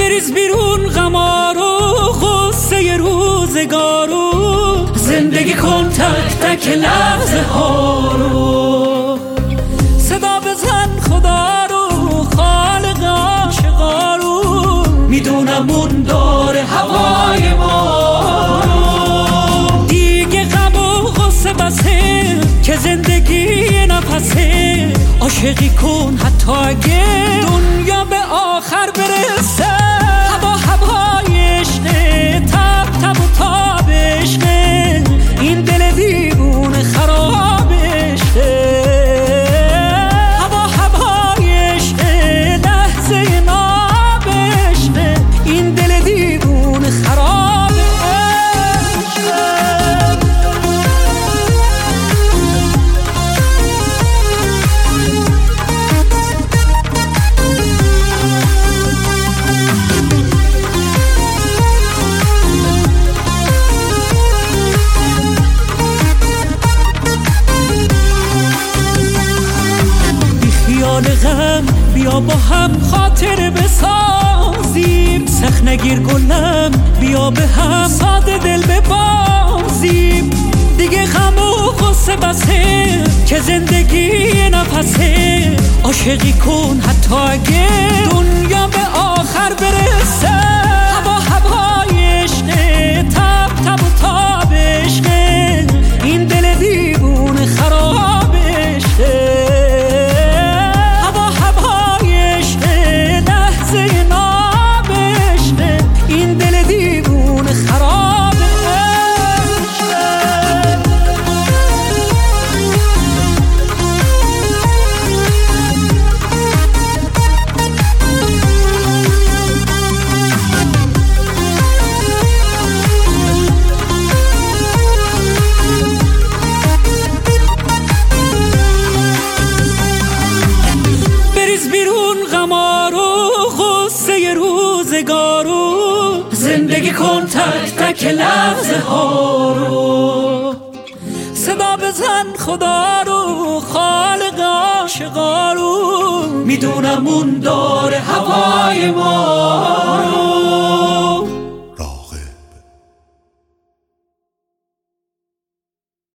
بریز بیرون غمارو غصه روزگارو، زندگی کن تک تک لحظه ها رو. صدا بزن خدا رو خالق عاشقا رو، میدونم اون داره هوای ما رو. دیگه غم و غصه بسه که زندگی نفسه، عاشقی کن حتی اگه دنیا به آخر برسه. هوای عشقه، تب تب و تاب عشقه، این دل دیوونه خراب عشقه. هوای عشقه، لحظه ناب عشقه، این دل دیوونه خراب عشقه. غم بیا با هم خاطر بسازیم، سخت نگیر گلم بیا به هم ساده دل ببازیم. دیگه غم و غصه بسه که زندگی نفسه، عاشقی کن حتی اگه دنیا به آخر برسه. هوای عشقه، تب تب و تاب عشقه، این دل دیوونه خراب عشقه. زندگی کن تک تک لحظه ها رو. صدا بزن خدا رو خالق عاشقا رو، میدونم اون داره هوای ما رو.